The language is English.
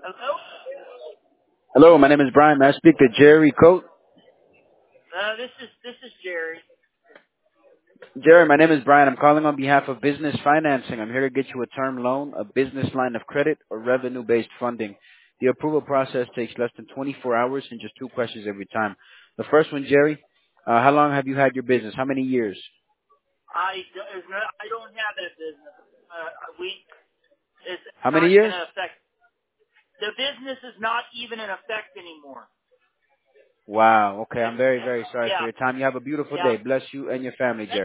Hello? Hello, my name is Brian. May I speak to Jerry Coate? This is Jerry. Jerry, my name is Brian. I'm calling on behalf of Business Financing. I'm here to get you a term loan, a business line of credit, or revenue-based funding. The approval process takes less than 24 hours and just two questions every time. The first one, Jerry, how long have you had your business? How many years? I don't have that business. It's How many not even years? in effect. The business is not even in effect anymore. Wow. Okay, I'm It's very, very sorry for yeah, your time. You have a beautiful yeah. day. Bless you and your family, Jerry.